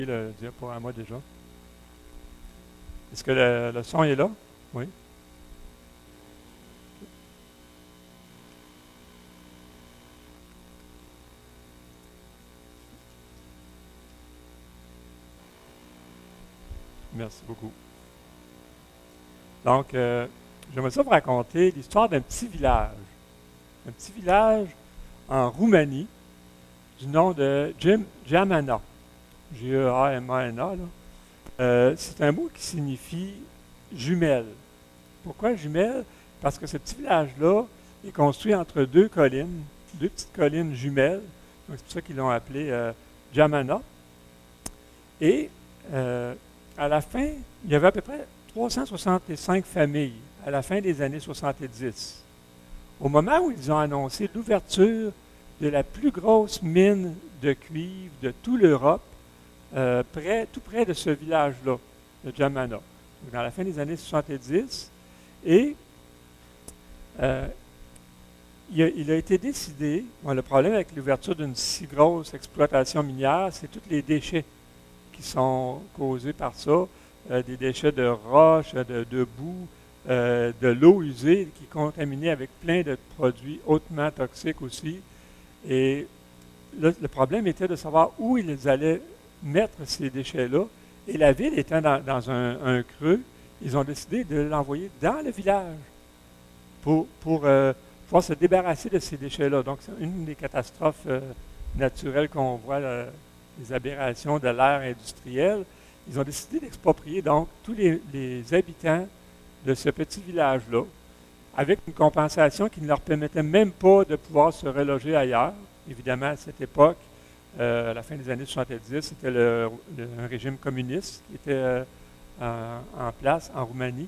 Le diaporama déjà. Est-ce que le son est là? Oui. Merci beaucoup. Donc, j'aimerais ça vous raconter l'histoire d'un petit village. Un petit village en Roumanie du nom de Jamana. G-E-A-M-A-N-A. Là. C'est un mot qui signifie jumelle. Pourquoi jumelle? Parce que ce petit village-là est construit entre deux collines, deux petites collines jumelles. Donc, c'est pour ça qu'ils l'ont appelé Jamana. Et à la fin, il y avait à peu près 365 familles à la fin des années 70. Au moment où ils ont annoncé l'ouverture de la plus grosse mine de cuivre de toute l'Europe, tout près de ce village-là, de Jamana, dans la fin des années 70. Et il a été décidé, le problème avec l'ouverture d'une si grosse exploitation minière, c'est tous les déchets qui sont causés par ça, des déchets de roches, de boue, de l'eau usée qui est contaminée avec plein de produits hautement toxiques aussi. Et là, le problème était de savoir où ils allaient mettre ces déchets-là. Et la ville étant dans un creux, ils ont décidé de l'envoyer dans le village pour pouvoir se débarrasser de ces déchets-là. Donc, c'est une des catastrophes naturelles qu'on voit, les aberrations de l'ère industrielle. Ils ont décidé d'exproprier donc tous les habitants de ce petit village-là, avec une compensation qui ne leur permettait même pas de pouvoir se reloger ailleurs. Évidemment, à cette époque, à la fin des années 70, c'était un régime communiste qui était en place en Roumanie.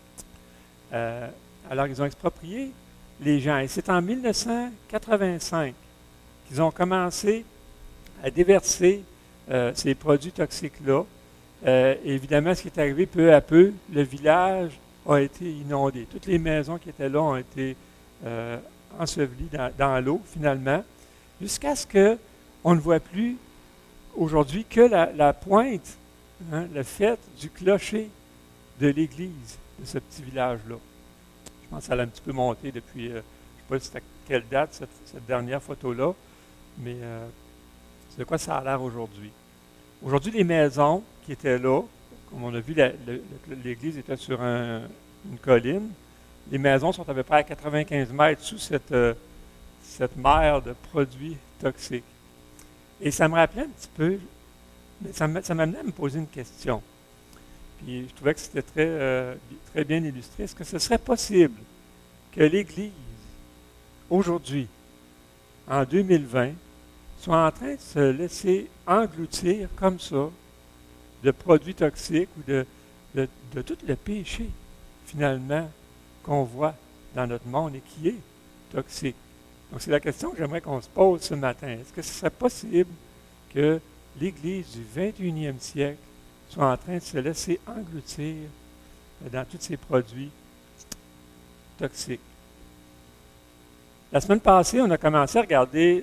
Alors, ils ont exproprié les gens. Et c'est en 1985 qu'ils ont commencé à déverser ces produits toxiques-là. Évidemment, ce qui est arrivé peu à peu, le village a été inondé. Toutes les maisons qui étaient là ont été ensevelies dans l'eau, finalement, jusqu'à ce qu'on ne voit plus aujourd'hui que la pointe, le fait du clocher de l'église de ce petit village-là. Je pense que ça a un petit peu monté depuis, je ne sais pas si c'est à quelle date cette dernière photo-là, mais c'est de quoi ça a l'air aujourd'hui. Aujourd'hui, les maisons qui étaient là, comme on a vu, l'église était sur une colline. Les maisons sont à peu près à 95 mètres sous cette mer de produits toxiques. Et ça me rappelait un petit peu, ça m'amenait à me poser une question. Puis je trouvais que c'était très bien illustré. Est-ce que ce serait possible que l'Église, aujourd'hui, en 2020, soit en train de se laisser engloutir comme ça de produits toxiques ou de tout le péché, finalement, qu'on voit dans notre monde et qui est toxique? Donc, c'est la question que j'aimerais qu'on se pose ce matin. Est-ce que ce serait possible que l'Église du 21e siècle soit en train de se laisser engloutir dans tous ces produits toxiques? La semaine passée, on a commencé à regarder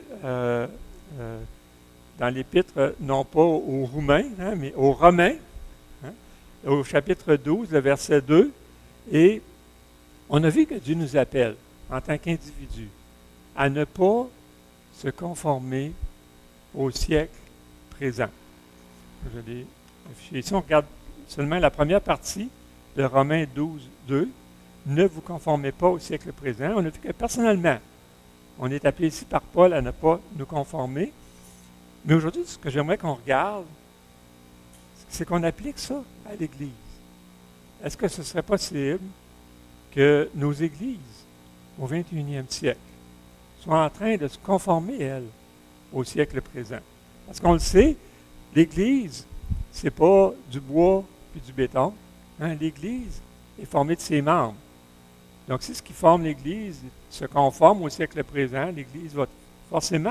dans l'épître, non pas aux Roumains, mais aux Romains, au chapitre 12, le verset 2, et on a vu que Dieu nous appelle, en tant qu'individu, à ne pas se conformer au siècle présent. Je l'ai affiché ici. On regarde seulement la première partie de Romains 12, 2. Ne vous conformez pas au siècle présent. On a vu que personnellement, on est appelé ici par Paul à ne pas nous conformer. Mais aujourd'hui, ce que j'aimerais qu'on regarde, c'est qu'on applique ça à l'Église. Est-ce que ce serait possible que nos églises, au 21e siècle, soient en train de se conformer, elles, au siècle présent? Parce qu'on le sait, l'Église, ce n'est pas du bois puis du béton. L'Église est formée de ses membres. Donc, si ce qui forme l'Église se conforme au siècle présent, l'Église va forcément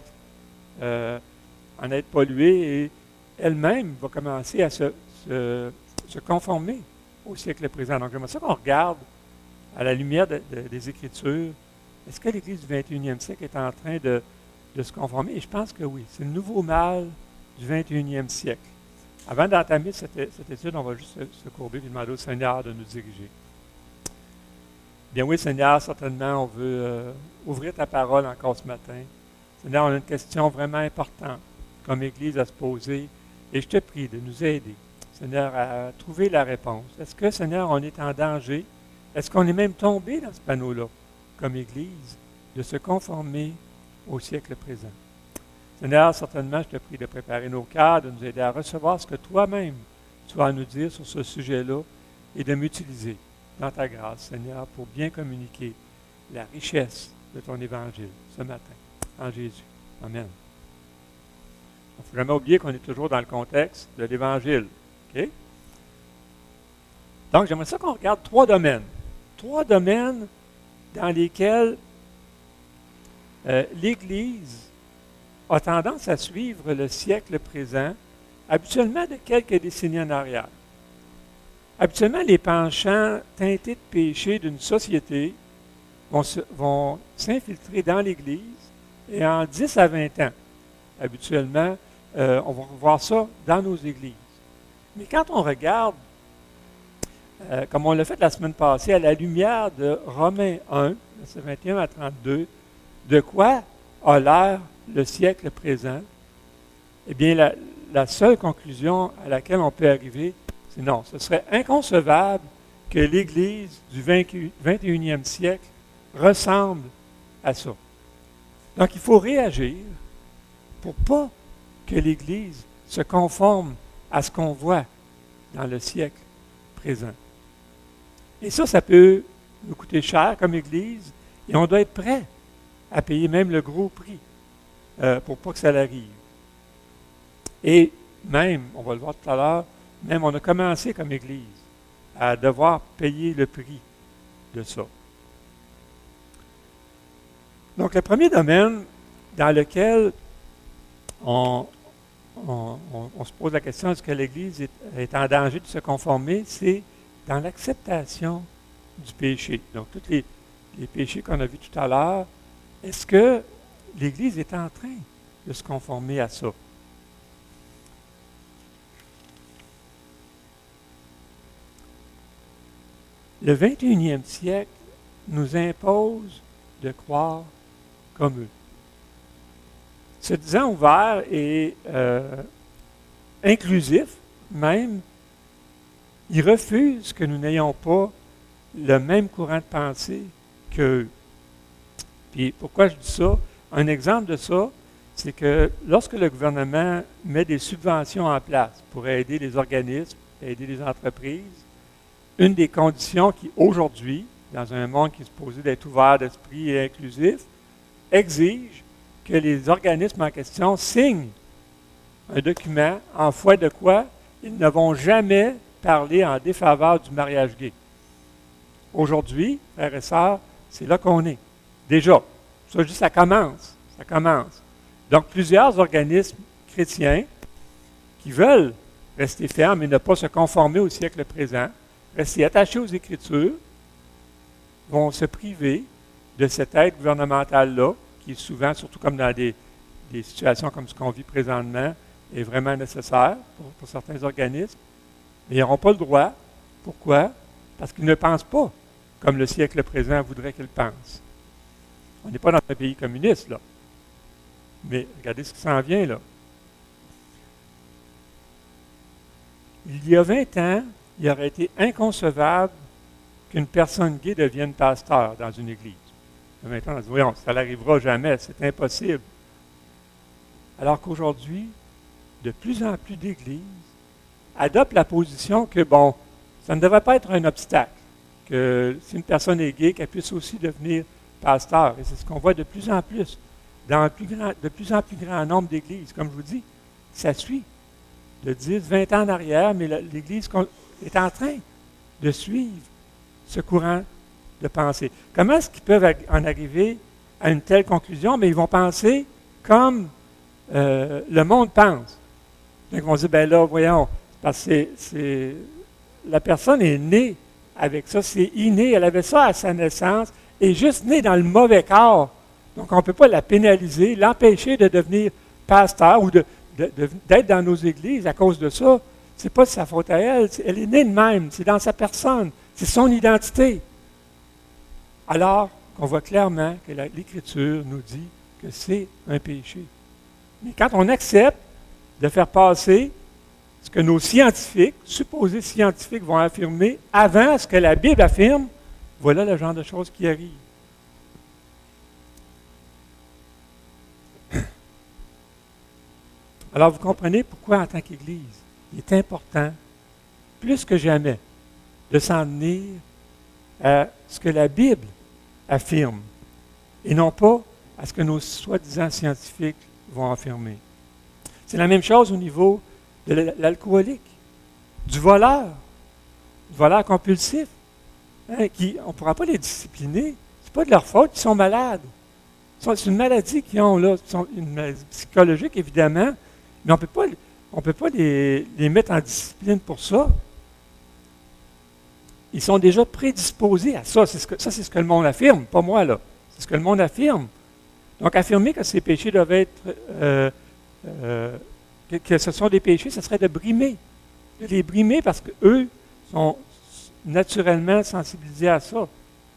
en être polluée et elle-même va commencer à se conformer au siècle présent. Donc, j'aimerais ça qu'on regarde à la lumière des Écritures. Est-ce que l'Église du 21e siècle est en train de se conformer? Et je pense que oui. C'est le nouveau mal du 21e siècle. Avant d'entamer cette étude, on va juste se courber et demander au Seigneur de nous diriger. Bien oui, Seigneur, certainement, on veut ouvrir ta parole encore ce matin. Seigneur, on a une question vraiment importante comme Église à se poser et je te prie de nous aider, Seigneur, à trouver la réponse. Est-ce que, Seigneur, on est en danger? Est-ce qu'on est même tombé dans ce panneau-là, comme Église, de se conformer au siècle présent? Seigneur, certainement, je te prie de préparer nos cœurs, de nous aider à recevoir ce que toi-même tu vas nous dire sur ce sujet-là et de m'utiliser dans ta grâce, Seigneur, pour bien communiquer la richesse de ton évangile ce matin. En Jésus. Amen. Il ne faut jamais oublier qu'on est toujours dans le contexte de l'Évangile. Okay? Donc, j'aimerais ça qu'on regarde trois domaines. Trois domaines dans lesquels l'Église a tendance à suivre le siècle présent, habituellement de quelques décennies en arrière. Habituellement, les penchants teintés de péché d'une société vont s'infiltrer dans l'Église et en 10 à 20 ans, habituellement, on va voir ça dans nos églises. Mais quand on regarde, comme on l'a fait la semaine passée, à la lumière de Romains 1, versets 21 à 32, de quoi a l'air le siècle présent? Eh bien, la seule conclusion à laquelle on peut arriver, c'est non, ce serait inconcevable que l'Église du 21e siècle ressemble à ça. Donc, il faut réagir pour pas que l'Église se conforme à ce qu'on voit dans le siècle présent. Et ça peut nous coûter cher comme Église, et on doit être prêt à payer même le gros prix pour pas que ça l'arrive. Et même, on va le voir tout à l'heure, même on a commencé comme Église à devoir payer le prix de ça. Donc, le premier domaine dans lequel on se pose la question est-ce que l'Église est en danger de se conformer, c'est dans l'acceptation du péché. Donc, tous les péchés qu'on a vus tout à l'heure, est-ce que l'Église est en train de se conformer à ça? Le 21e siècle nous impose de croire comme eux. Se disant ouvert et inclusif, même, ils refusent que nous n'ayons pas le même courant de pensée qu'eux. Puis pourquoi je dis ça? Un exemple de ça, c'est que lorsque le gouvernement met des subventions en place pour aider les organismes, aider les entreprises, une des conditions qui, aujourd'hui, dans un monde qui est supposé d'être ouvert d'esprit et inclusif, exige que les organismes en question signent un document en foi de quoi ils ne vont jamais parler en défaveur du mariage gay. Aujourd'hui, frères et sœurs, c'est là qu'on est. Déjà, ça, je dis, ça commence. Ça commence. Donc, plusieurs organismes chrétiens qui veulent rester fermes et ne pas se conformer au siècle présent, rester attachés aux Écritures, vont se priver de cette aide gouvernementale-là, qui est souvent, surtout comme dans des situations comme ce qu'on vit présentement, est vraiment nécessaire pour certains organismes. Mais ils n'auront pas le droit. Pourquoi? Parce qu'ils ne pensent pas comme le siècle présent voudrait qu'ils pensent. On n'est pas dans un pays communiste, là. Mais regardez ce qui s'en vient, là. Il y a 20 ans, il aurait été inconcevable qu'une personne gay devienne pasteur dans une église. Maintenant, on dit, voyons, ça n'arrivera jamais, c'est impossible. Alors qu'aujourd'hui, de plus en plus d'églises adoptent la position que, bon, ça ne devrait pas être un obstacle, que si une personne est gay, qu'elle puisse aussi devenir pasteur. Et c'est ce qu'on voit de plus en plus, dans de plus en plus grand nombre d'églises. Comme je vous dis, ça suit de 10, 20 ans en arrière, mais l'Église est en train de suivre ce courant de pensée. Comment est-ce qu'ils peuvent en arriver à une telle conclusion? Mais ils vont penser comme le monde pense. Donc, ils vont dire, ben là, voyons, parce que la personne est née avec ça, c'est inné, elle avait ça à sa naissance, et juste née dans le mauvais corps. Donc, on ne peut pas la pénaliser, l'empêcher de devenir pasteur ou d'être dans nos églises à cause de ça. c'est pas de sa faute à elle, elle est née de même, c'est dans sa personne, c'est son identité. Alors qu'on voit clairement que l'Écriture nous dit que c'est un péché. Mais quand on accepte de faire passer ce que nos scientifiques, supposés scientifiques, vont affirmer avant ce que la Bible affirme, voilà le genre de choses qui arrivent. Alors, vous comprenez pourquoi, en tant qu'Église, il est important, plus que jamais, de s'en tenir à ce que la Bible affirme, et non pas à ce que nos soi-disant scientifiques vont affirmer. C'est la même chose au niveau de l'alcoolique, du voleur compulsif, hein, on ne pourra pas les discipliner. Ce n'est pas de leur faute, ils sont malades. C'est une maladie qu'ils ont là, une maladie psychologique évidemment, mais on ne peut pas les mettre en discipline pour ça. Ils sont déjà prédisposés à ça. C'est ce que le monde affirme, pas moi là. C'est ce que le monde affirme. Donc affirmer que ces péchés doivent être que ce sont des péchés, ce serait de brimer. De les brimer parce qu'eux sont naturellement sensibilisés à ça.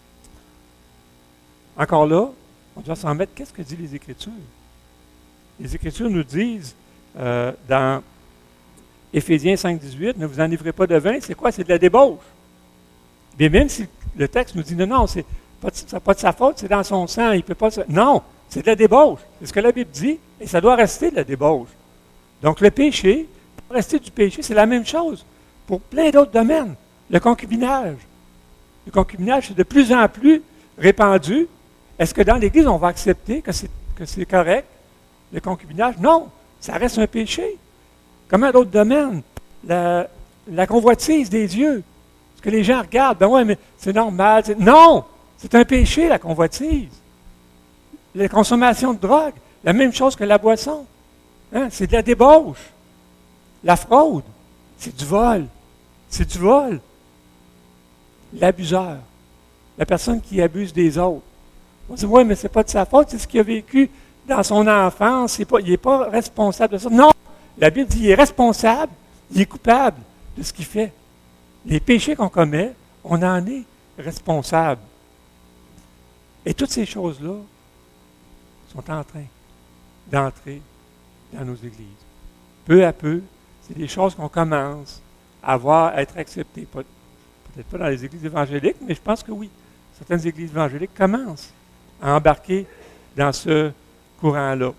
Encore là, on doit s'en mettre. Qu'est-ce que disent les Écritures? Les Écritures nous disent dans Éphésiens 5,18, ne vous enivrez pas de vin, c'est quoi? C'est de la débauche. Mais même si le texte nous dit non, c'est pas de sa faute, c'est dans son sang, il ne peut pas. Non, c'est de la débauche. C'est ce que la Bible dit, et ça doit rester de la débauche. Donc le péché, rester du péché, c'est la même chose pour plein d'autres domaines. Le concubinage. Le concubinage, c'est de plus en plus répandu. Est-ce que dans l'Église, on va accepter que c'est correct, le concubinage? Non, ça reste un péché. Comment d'autres domaines? La convoitise des yeux. Ce que les gens regardent, ben ouais, mais c'est normal. Non! C'est un péché, la convoitise. La consommation de drogue, la même chose que la boisson. Hein? C'est de la débauche. La fraude, c'est du vol. C'est du vol. L'abuseur, la personne qui abuse des autres. On dit, oui, mais ce n'est pas de sa faute, c'est ce qu'il a vécu dans son enfance. Il n'est pas responsable de ça. Non! La Bible dit qu'il est responsable, il est coupable de ce qu'il fait. Les péchés qu'on commet, on en est responsable. Et toutes ces choses-là sont en train d'entrer dans nos églises. Peu à peu, c'est des choses qu'on commence à voir être acceptées. Peut-être pas dans les églises évangéliques, mais je pense que oui. Certaines églises évangéliques commencent à embarquer dans ce courant-là.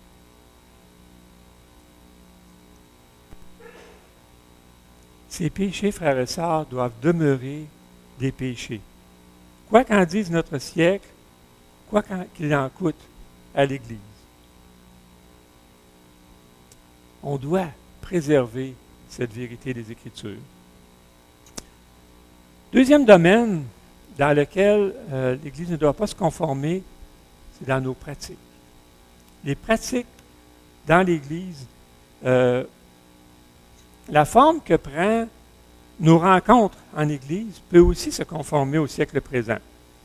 Ces péchés, frères et sœurs, doivent demeurer des péchés. Quoi qu'en dise notre siècle, quoi qu'il en coûte à l'Église. On doit préserver cette vérité des Écritures. Deuxième domaine dans lequel l'Église ne doit pas se conformer, c'est dans nos pratiques. Les pratiques dans l'Église, la forme que prend nos rencontres en Église peut aussi se conformer au siècle présent.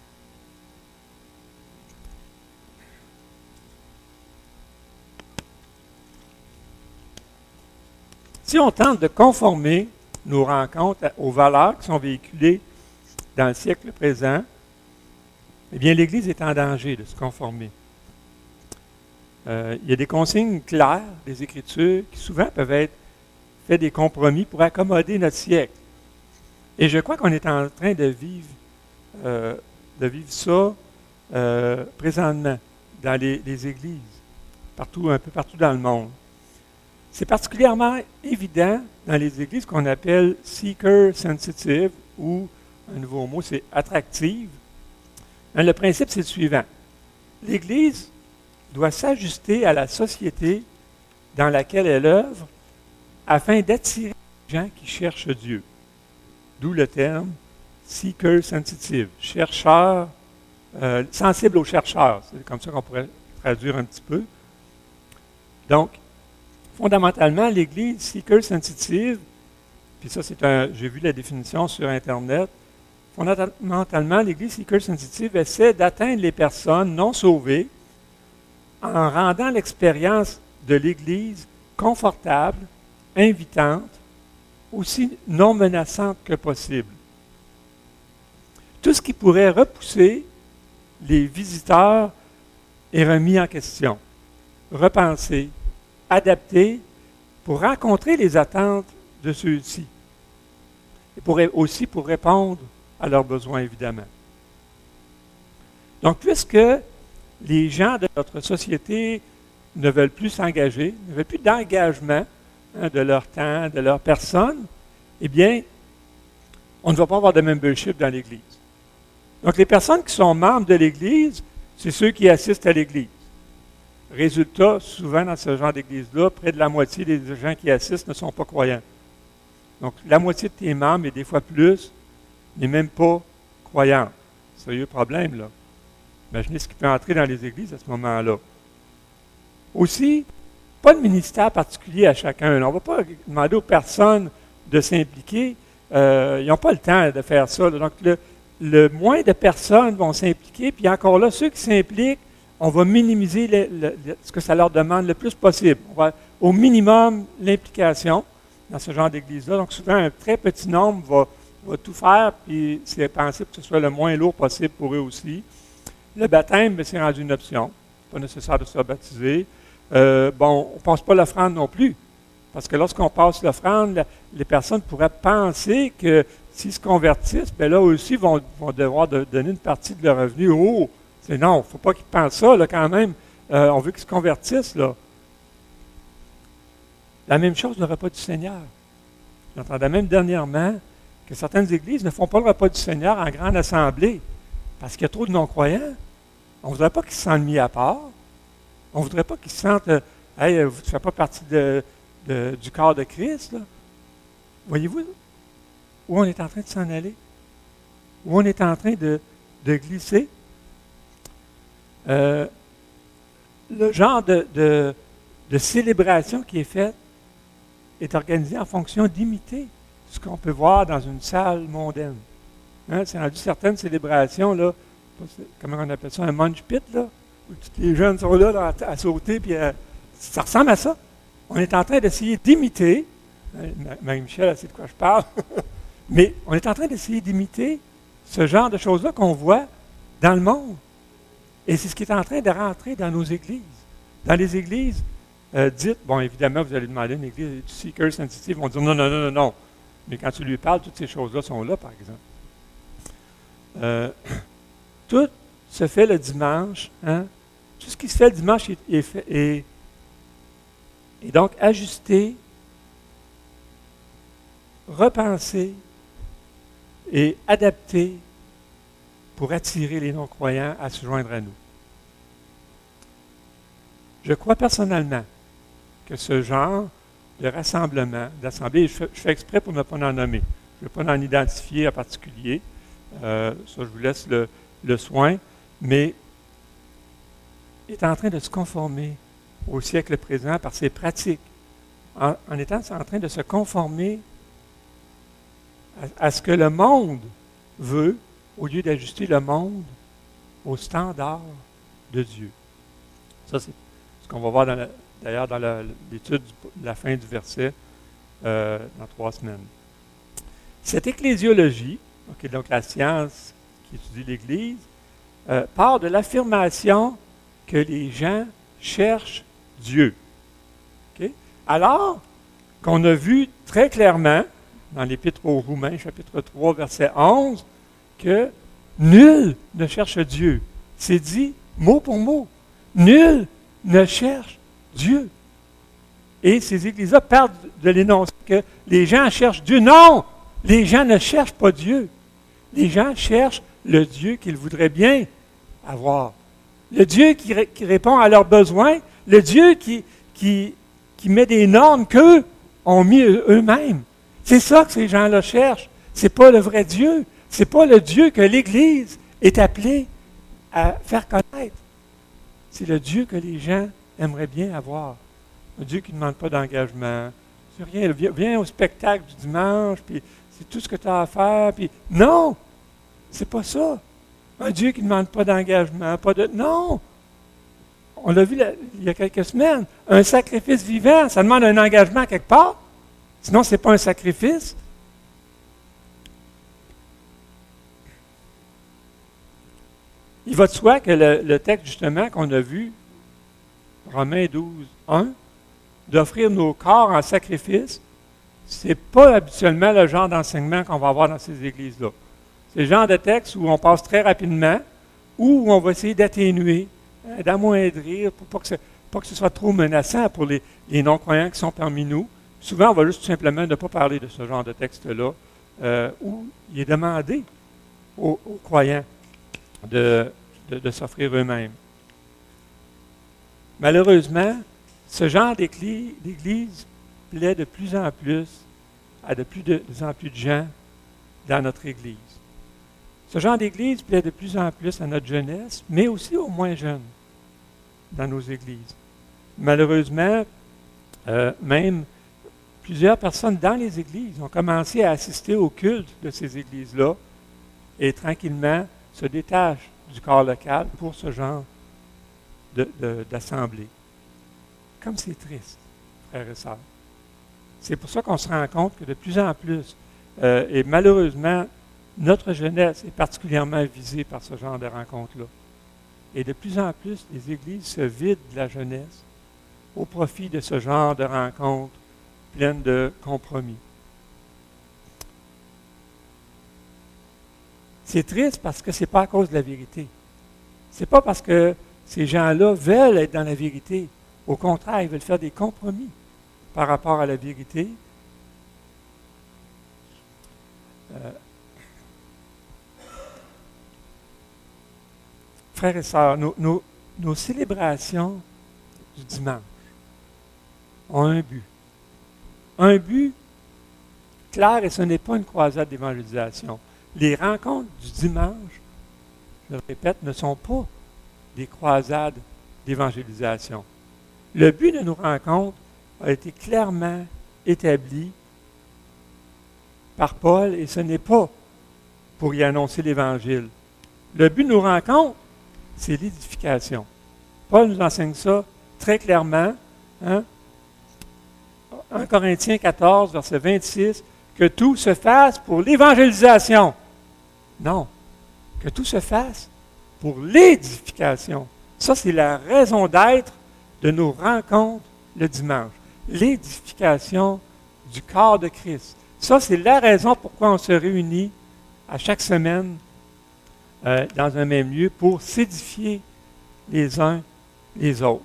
Si on tente de conformer nos rencontres aux valeurs qui sont véhiculées dans le siècle présent, eh bien, l'Église est en danger de se conformer. Il y a des consignes claires des Écritures qui souvent peuvent être fait des compromis pour accommoder notre siècle. Et je crois qu'on est en train de vivre ça présentement dans les églises, un peu partout dans le monde. C'est particulièrement évident dans les églises qu'on appelle seeker sensitive, ou, un nouveau mot, c'est attractive. Le principe, c'est le suivant. L'Église doit s'ajuster à la société dans laquelle elle œuvre afin d'attirer les gens qui cherchent Dieu. D'où le terme seeker sensitive, chercheur, sensible aux chercheurs. C'est comme ça qu'on pourrait traduire un petit peu. Donc, fondamentalement, l'Église seeker sensitive, puis ça, j'ai vu la définition sur Internet, fondamentalement, l'Église seeker sensitive essaie d'atteindre les personnes non sauvées en rendant l'expérience de l'Église confortable, invitante aussi non menaçante que possible. Tout ce qui pourrait repousser les visiteurs est remis en question, repensé, adapté pour rencontrer les attentes de ceux-ci et aussi pour répondre à leurs besoins, évidemment. Donc, puisque les gens de notre société ne veulent plus s'engager, ne veulent plus d'engagement de leur temps, de leur personne, eh bien, on ne va pas avoir de membership dans l'Église. Donc, les personnes qui sont membres de l'Église, c'est ceux qui assistent à l'Église. Résultat, souvent dans ce genre d'Église-là, près de la moitié des gens qui assistent ne sont pas croyants. Donc, la moitié de tes membres, et des fois plus, n'est même pas croyante. Sérieux problème, là. Imaginez ce qui peut entrer dans les églises à ce moment-là. Aussi, pas de ministère particulier à chacun. On ne va pas demander aux personnes de s'impliquer. Ils n'ont pas le temps de faire ça. Donc, le moins de personnes vont s'impliquer. Puis encore là, ceux qui s'impliquent, on va minimiser ce que ça leur demande le plus possible. On va au minimum l'implication dans ce genre d'église-là. Donc, souvent, un très petit nombre va tout faire, puis c'est pensé pour que ce soit le moins lourd possible pour eux aussi. Le baptême, c'est rendu une option. Pas nécessaire de se baptiser. On ne passe pas l'offrande non plus. Parce que lorsqu'on passe l'offrande, les personnes pourraient penser que s'ils se convertissent, bien là aussi, vont devoir donner une partie de leur revenu. Oh, c'est non, il ne faut pas qu'ils pensent ça, là, quand même. On veut qu'ils se convertissent, là. La même chose, le repas du Seigneur. J'entendais même dernièrement que certaines églises ne font pas le repas du Seigneur en grande assemblée parce qu'il y a trop de non-croyants. On ne voudrait pas qu'ils se sentent mis à part. On ne voudrait pas qu'ils se sentent « Hey, vous ne faites pas partie du corps de Christ. » Voyez-vous où on est en train de s'en aller? Où on est en train de glisser? Le genre de célébration qui est faite est organisé en fonction d'imiter ce qu'on peut voir dans une salle mondaine. Hein, c'est rendu certaines célébrations, là, comment on appelle ça, un munch pit, là, où tous les jeunes sont là à sauter, puis ça ressemble à ça. On est en train d'essayer d'imiter, Marie-Michel, elle sait de quoi je parle, mais on est en train d'essayer d'imiter ce genre de choses-là qu'on voit dans le monde. Et c'est ce qui est en train de rentrer dans nos églises. Dans les églises dites, bon, évidemment, vous allez demander à une église du seeker sensitive, ils vont dire non. Mais quand tu lui parles, toutes ces choses-là sont là, par exemple. Tout se fait le dimanche. Hein? Tout ce qui se fait le dimanche est donc ajusté, repensé et adapté pour attirer les non-croyants à se joindre à nous. Je crois personnellement que ce genre de rassemblement, d'assemblée, je fais exprès pour ne pas en nommer, je ne vais pas en identifier en particulier, ça je vous laisse le soin, mais est en train de se conformer au siècle présent par ses pratiques, en étant en train de se conformer à ce que le monde veut, au lieu d'ajuster le monde au standard de Dieu. Ça, c'est ce qu'on va voir d'ailleurs dans l'étude de la fin du verset dans 3 semaines. Cette ecclésiologie, donc la science qui étudie l'Église, part de l'affirmation que les gens cherchent Dieu. Okay? Alors qu'on a vu très clairement dans l'Épître aux Romains, chapitre 3, verset 11, que nul ne cherche Dieu. C'est dit mot pour mot. Nul ne cherche Dieu. Et ces églises-là parlent de l'énoncé que les gens cherchent Dieu. Non! Les gens ne cherchent pas Dieu. Les gens cherchent le Dieu qu'ils voudraient bien avoir. Le Dieu qui répond à leurs besoins. Le Dieu qui met des normes qu'eux ont mis eux-mêmes. C'est ça que ces gens-là cherchent. Ce n'est pas le vrai Dieu. Ce n'est pas le Dieu que l'Église est appelée à faire connaître. C'est le Dieu que les gens aimeraient bien avoir. Un Dieu qui ne demande pas d'engagement. C'est rien. Viens au spectacle du dimanche, puis c'est tout ce que tu as à faire. Puis non! C'est pas ça. Un Dieu qui ne demande pas d'engagement, non! On l'a vu il y a quelques semaines. Un sacrifice vivant, ça demande un engagement quelque part. Sinon, ce n'est pas un sacrifice. Il va de soi que le texte, justement, qu'on a vu, Romains 12, 1, d'offrir nos corps en sacrifice, ce n'est pas habituellement le genre d'enseignement qu'on va avoir dans ces églises-là. C'est le genre de texte où on passe très rapidement, ou où on va essayer d'atténuer, d'amoindrir, pour pas que ce soit trop menaçant pour les non-croyants qui sont parmi nous. Souvent, on va juste tout simplement ne pas parler de ce genre de texte-là, où il est demandé aux croyants de s'offrir eux-mêmes. Malheureusement, ce genre d'église plaît de plus en plus à de plus en plus de gens dans notre Église. Ce genre d'église plaît de plus en plus à notre jeunesse, mais aussi aux moins jeunes dans nos églises. Malheureusement, même plusieurs personnes dans les églises ont commencé à assister au culte de ces églises-là et tranquillement se détachent du corps local pour ce genre d'assemblée. Comme c'est triste, frères et sœurs. C'est pour ça qu'on se rend compte que de plus en plus, et malheureusement, notre jeunesse est particulièrement visée par ce genre de rencontres-là. Et de plus en plus, les églises se vident de la jeunesse au profit de ce genre de rencontres pleines de compromis. C'est triste parce que ce n'est pas à cause de la vérité. Ce n'est pas parce que ces gens-là veulent être dans la vérité. Au contraire, ils veulent faire des compromis par rapport à la vérité. Frères et sœurs, nos célébrations du dimanche ont un but. Un but clair, et ce n'est pas une croisade d'évangélisation. Les rencontres du dimanche, je le répète, ne sont pas des croisades d'évangélisation. Le but de nos rencontres a été clairement établi par Paul, et ce n'est pas pour y annoncer l'Évangile. Le but de nos rencontres, c'est l'édification. Paul nous enseigne ça très clairement. 1 Corinthiens 14, verset 26, que tout se fasse pour l'évangélisation. Non, que tout se fasse pour l'édification. Ça, c'est la raison d'être de nos rencontres le dimanche. L'édification du corps de Christ. Ça, c'est la raison pourquoi on se réunit à chaque semaine dans un même lieu pour s'édifier les uns les autres.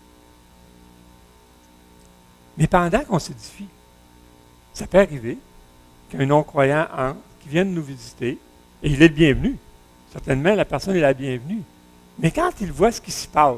Mais pendant qu'on s'édifie, ça peut arriver qu'un non-croyant entre, qui vienne nous visiter, et il est le bienvenu. Certainement, la personne est la bienvenue. Mais quand il voit ce qui s'y passe,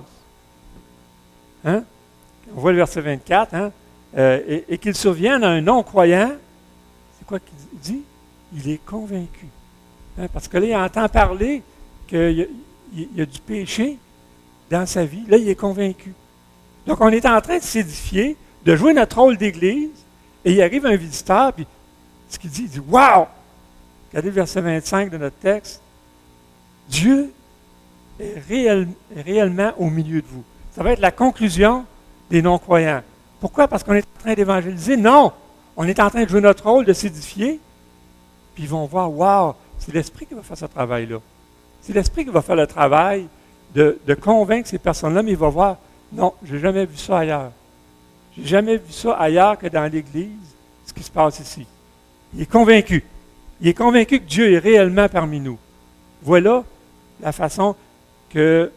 on voit le verset 24, et qu'il survienne à un non-croyant, c'est quoi qu'il dit? Il est convaincu. Parce que là, il entend parler qu'il y a du péché dans sa vie. Là, il est convaincu. Donc, on est en train de s'édifier, de jouer notre rôle d'église, et il arrive un visiteur, puis ce qu'il dit, il dit « Wow! » Regardez le verset 25 de notre texte. Dieu est réellement au milieu de vous. Ça va être la conclusion des non-croyants. Pourquoi? Parce qu'on est en train d'évangéliser? Non! On est en train de jouer notre rôle, de s'édifier, puis ils vont voir, wow, c'est l'Esprit qui va faire ce travail-là. C'est l'Esprit qui va faire le travail de convaincre ces personnes-là, mais il va voir, non, je n'ai jamais vu ça ailleurs. Je n'ai jamais vu ça ailleurs que dans l'Église, ce qui se passe ici. Il est convaincu. Il est convaincu que Dieu est réellement parmi nous. Voilà la façon que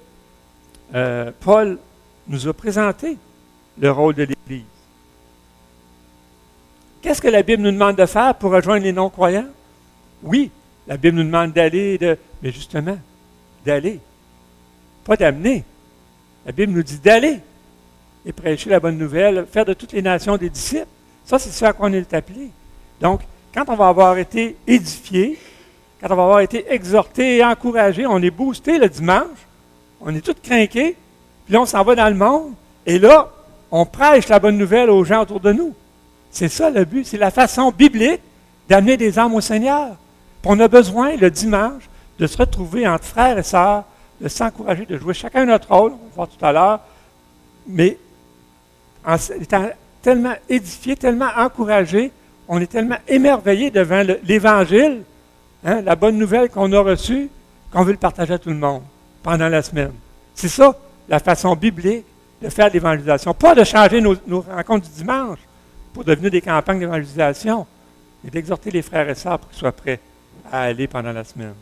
Paul nous a présenté le rôle de l'Église. Qu'est-ce que la Bible nous demande de faire pour rejoindre les non-croyants? Oui, la Bible nous demande d'aller, mais justement, d'aller, pas d'amener. La Bible nous dit d'aller et prêcher la bonne nouvelle, faire de toutes les nations des disciples. Ça, c'est ce à quoi on est appelé. Donc, quand on va avoir été édifié, quand on va avoir été exhorté et encouragé, on est boosté le dimanche, on est tous crinqués, puis là, on s'en va dans le monde, et là, on prêche la bonne nouvelle aux gens autour de nous. C'est ça le but, c'est la façon biblique d'amener des âmes au Seigneur. Puis on a besoin, le dimanche, de se retrouver entre frères et sœurs, de s'encourager, de jouer chacun notre rôle, on va voir tout à l'heure, mais en étant tellement édifiés, tellement encouragés, on est tellement émerveillés devant l'Évangile, hein, la bonne nouvelle qu'on a reçue, qu'on veut le partager à tout le monde pendant la semaine. C'est ça, la façon biblique de faire l'évangélisation. Pas de changer nos rencontres du dimanche pour devenir des campagnes d'évangélisation, mais d'exhorter les frères et sœurs pour qu'ils soient prêts à aller pendant la semaine.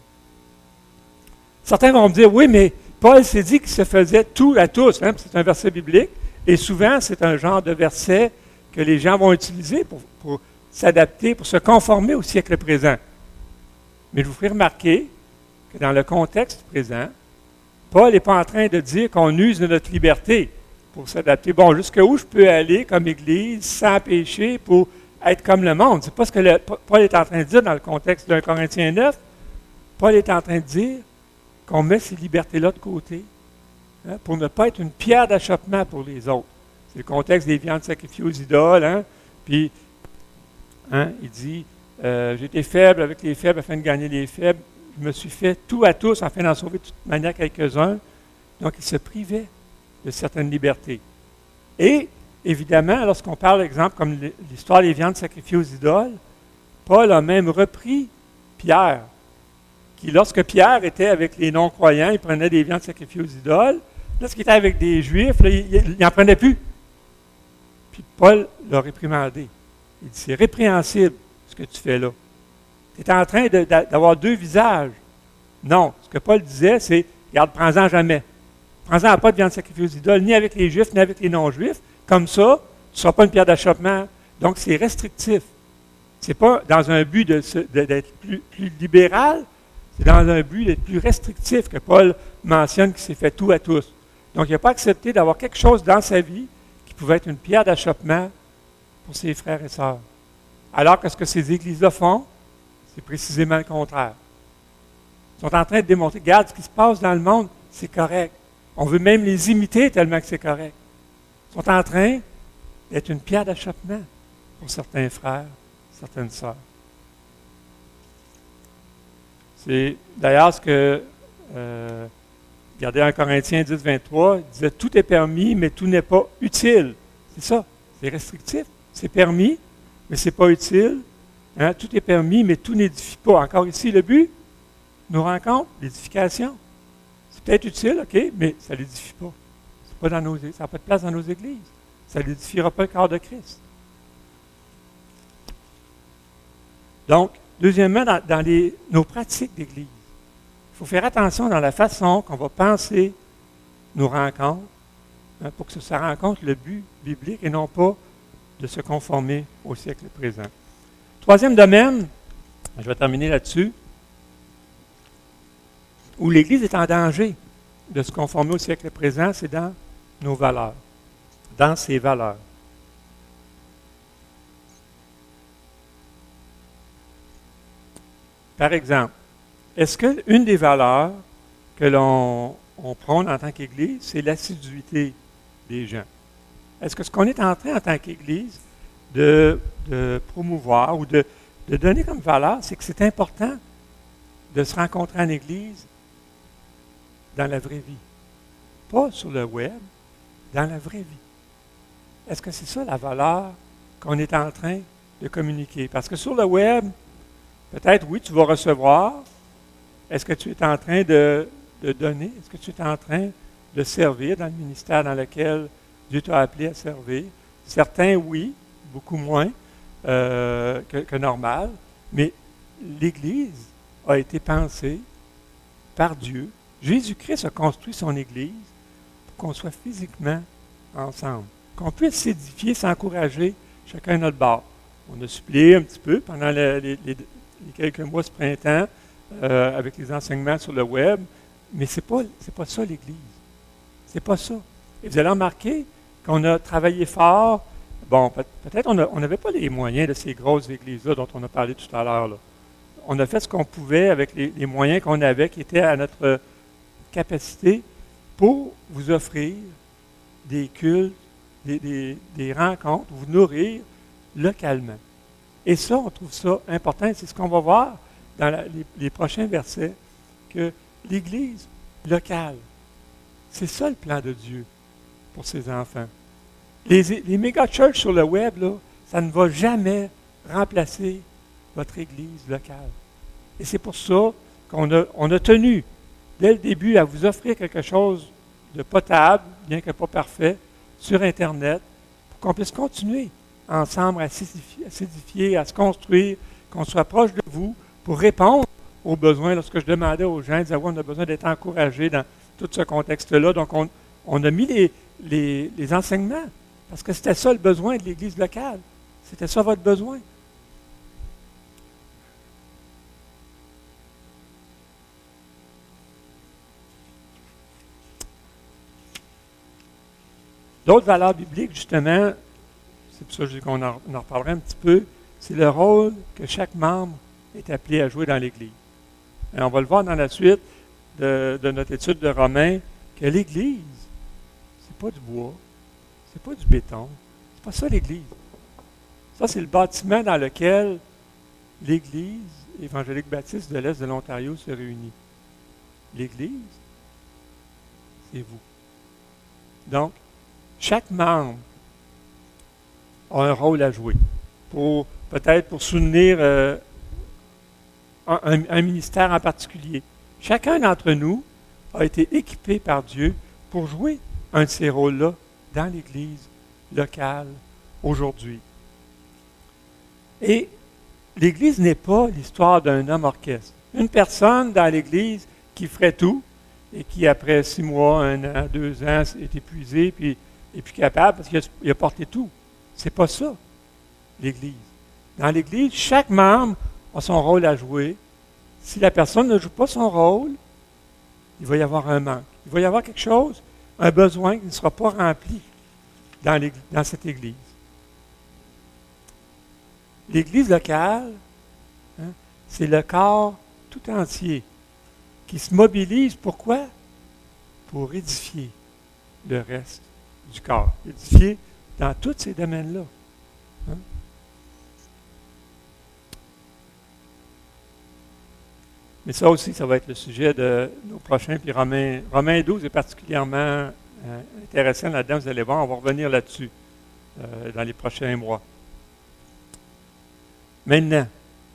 Certains vont me dire, oui, mais Paul s'est dit qu'il se faisait tout à tous. Hein? C'est un verset biblique. Et souvent, c'est un genre de verset que les gens vont utiliser pour s'adapter, pour se conformer au siècle présent. Mais je vous ferai remarquer que dans le contexte présent, Paul n'est pas en train de dire qu'on use de notre liberté pour s'adapter. Bon, jusqu'où je peux aller comme Église sans péché pour être comme le monde. Ce n'est pas ce que Paul est en train de dire dans le contexte d'un Corinthiens 9. Paul est en train de dire qu'on met ces libertés-là de côté, hein, pour ne pas être une pierre d'achoppement pour les autres. C'est le contexte des viandes sacrifiées aux idoles. Hein, puis, hein, il dit, j'ai été faible avec les faibles afin de gagner les faibles. Je me suis fait tout à tous afin d'en sauver de toute manière quelques-uns. Donc, il se privait de certaines libertés. Et, évidemment, lorsqu'on parle, exemple, comme l'histoire des viandes sacrifiées aux idoles, Paul a même repris Pierre, qui, lorsque Pierre était avec les non-croyants, il prenait des viandes sacrifiées aux idoles. Lorsqu'il était avec des Juifs, là, il n'en prenait plus. Puis Paul l'a réprimandé. Il dit, c'est répréhensible ce que tu fais là. Tu es en train d'avoir deux visages. Non, ce que Paul disait, c'est, regarde, prends-en jamais. Prends-en pas de viande sacrifiée aux idoles, ni avec les Juifs, ni avec les non-Juifs. Comme ça, tu ne seras pas une pierre d'achoppement. Donc, c'est restrictif. Ce n'est pas dans un but d'être plus libéral, c'est dans un but d'être plus restrictif que Paul mentionne qu'il s'est fait tout à tous. Donc, il n'a pas accepté d'avoir quelque chose dans sa vie qui pouvait être une pierre d'achoppement pour ses frères et sœurs. Alors que ce que ces églises-là font, c'est précisément le contraire. Ils sont en train de démontrer, regarde ce qui se passe dans le monde, c'est correct. On veut même les imiter tellement que c'est correct. Ils sont en train d'être une pierre d'achoppement pour certains frères, certaines sœurs. C'est d'ailleurs ce que, regardez en Corinthiens 10, 23, il disait « Tout est permis, mais tout n'est pas utile ». C'est ça, c'est restrictif. C'est permis, mais ce n'est pas utile. Hein? Tout est permis, mais tout n'édifie pas. Encore ici, le but, nos rencontres, l'édification. C'est peut-être utile, OK, mais ça ne l'édifie pas. Ça n'a pas de place dans nos églises. Ça ne l'édifiera pas le corps de Christ. Donc, deuxièmement, dans nos pratiques d'Église, il faut faire attention dans la façon qu'on va penser nos rencontres, hein, pour que ça rencontre le but biblique et non pas de se conformer au siècle présent. Troisième domaine, je vais terminer là-dessus, où l'Église est en danger de se conformer au siècle présent, c'est dans nos valeurs, dans ses valeurs. Par exemple, est-ce qu'une des valeurs que l'on prône en tant qu'Église, c'est l'assiduité des gens? Est-ce que ce qu'on est en train, en tant qu'Église, de promouvoir ou de donner comme valeur, c'est que c'est important de se rencontrer en Église dans la vraie vie? Pas sur le web, dans la vraie vie. Est-ce que c'est ça la valeur qu'on est en train de communiquer? Parce que sur le web, peut-être, oui, tu vas recevoir. Est-ce que tu es en train de donner? Est-ce que tu es en train de servir dans le ministère dans lequel Dieu t'a appelé à servir? Certains, oui, beaucoup moins que normal. Mais l'Église a été pensée par Dieu. Jésus-Christ a construit son Église pour qu'on soit physiquement ensemble, qu'on puisse s'édifier, s'encourager chacun à notre bord. On a supplié un petit peu pendant les quelques mois ce printemps avec les enseignements sur le web, mais c'est pas ça l'Église. C'est pas ça. Et vous allez remarquer qu'on a travaillé fort. Bon, peut-être on n'avait pas les moyens de ces grosses églises-là dont on a parlé tout à l'heure. Là. On a fait ce qu'on pouvait avec les moyens qu'on avait, qui étaient à notre capacité, pour vous offrir des cultes, des rencontres, vous nourrir localement. Et ça, on trouve ça important. C'est ce qu'on va voir dans les prochains versets, que l'Église locale, c'est ça le plan de Dieu pour ses enfants. Les méga-churches sur le web, là, ça ne va jamais remplacer votre Église locale. Et c'est pour ça qu'on a tenu, dès le début, à vous offrir quelque chose de potable, bien que pas parfait, sur Internet, pour qu'on puisse continuer ensemble à s'édifier, à se construire, qu'on soit proche de vous pour répondre aux besoins. Lorsque je demandais aux gens, ils disaient, on a besoin d'être encouragés dans tout ce contexte-là. Donc, on a mis les enseignements, parce que c'était ça le besoin de l'Église locale. C'était ça votre besoin. D'autres valeurs bibliques, justement, c'est pour ça que je dis qu'on en reparlera un petit peu, c'est le rôle que chaque membre est appelé à jouer dans l'Église. Et on va le voir dans la suite de notre étude de Romains, que l'Église, c'est pas du bois, c'est pas du béton, c'est pas ça l'Église. Ça, c'est le bâtiment dans lequel l'Église évangélique baptiste de l'Est de l'Ontario se réunit. L'Église, c'est vous. Donc, chaque membre a un rôle à jouer, peut-être pour soutenir un ministère en particulier. Chacun d'entre nous a été équipé par Dieu pour jouer un de ces rôles-là dans l'Église locale aujourd'hui. Et l'Église n'est pas l'histoire d'un homme orchestre. Une personne dans l'Église qui ferait tout et qui, après 6 mois, 1 an, 2 ans, est épuisé puis est plus capable parce qu'il a porté tout. C'est pas ça, l'Église. Dans l'Église, chaque membre a son rôle à jouer. Si la personne ne joue pas son rôle, il va y avoir un manque. Il va y avoir quelque chose, un besoin qui ne sera pas rempli dans cette Église. L'Église locale, c'est le corps tout entier qui se mobilise. Pourquoi? Pour édifier le reste du corps. Édifier dans tous ces domaines-là. Mais ça aussi, ça va être le sujet de nos prochains. Puis Romains 12 est particulièrement intéressant là-dedans. Vous allez voir, on va revenir là-dessus dans les prochains mois. Maintenant,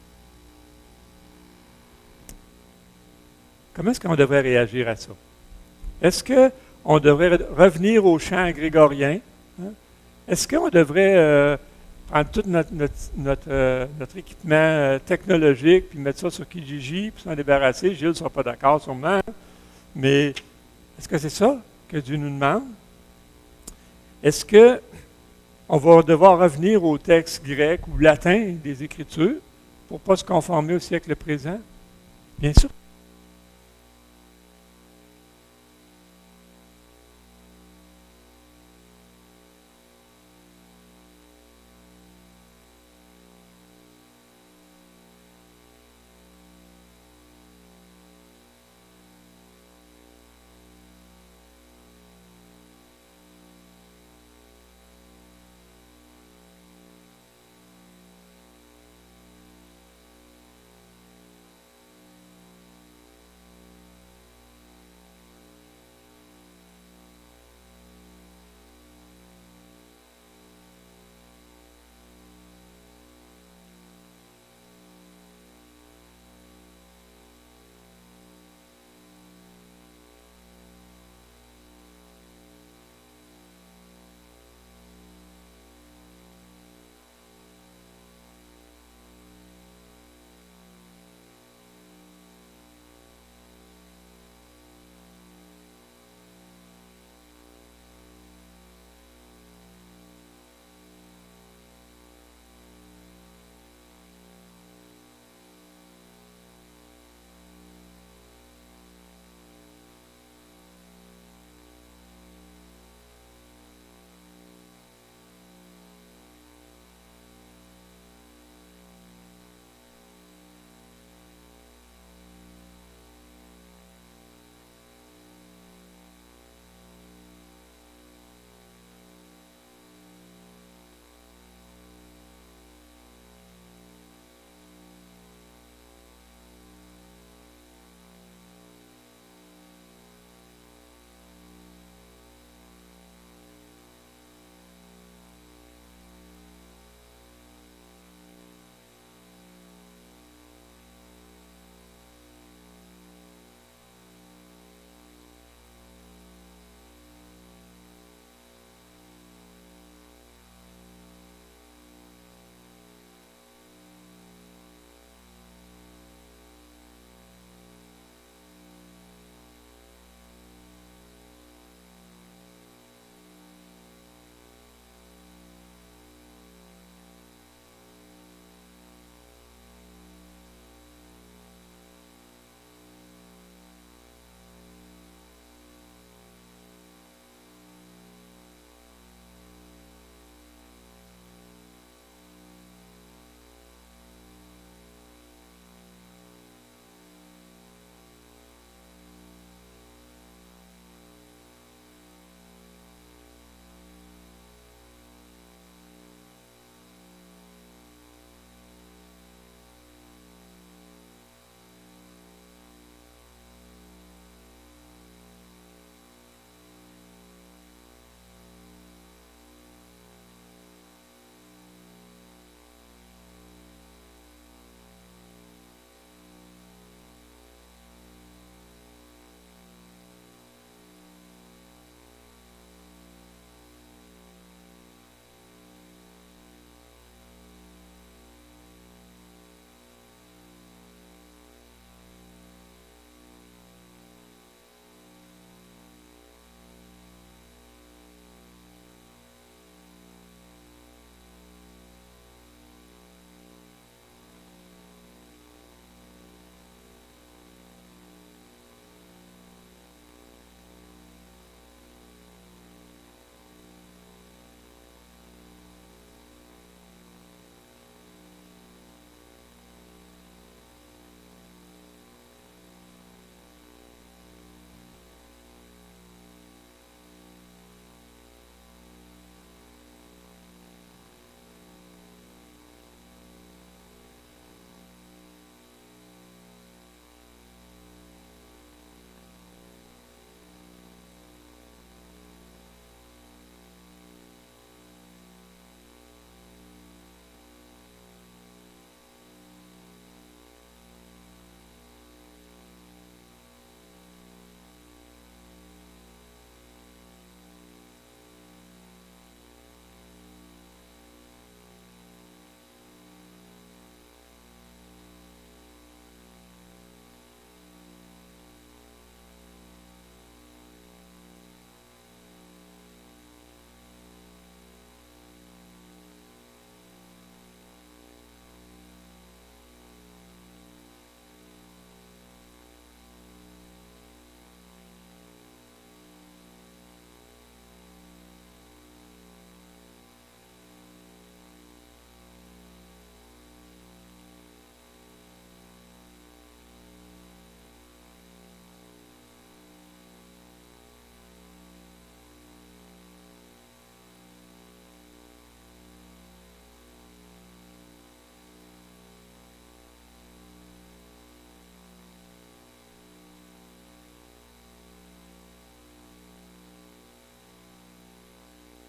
comment est-ce qu'on devrait réagir à ça? Est-ce qu'on devrait revenir au chant grégorien? Est-ce qu'on devrait prendre tout notre équipement technologique puis mettre ça sur Kijiji puis s'en débarrasser? Gilles ne sera pas d'accord sûrement, mais est-ce que c'est ça que Dieu nous demande? Est-ce qu'on va devoir revenir au texte grec ou latin des Écritures pour ne pas se conformer au siècle présent? Bien sûr.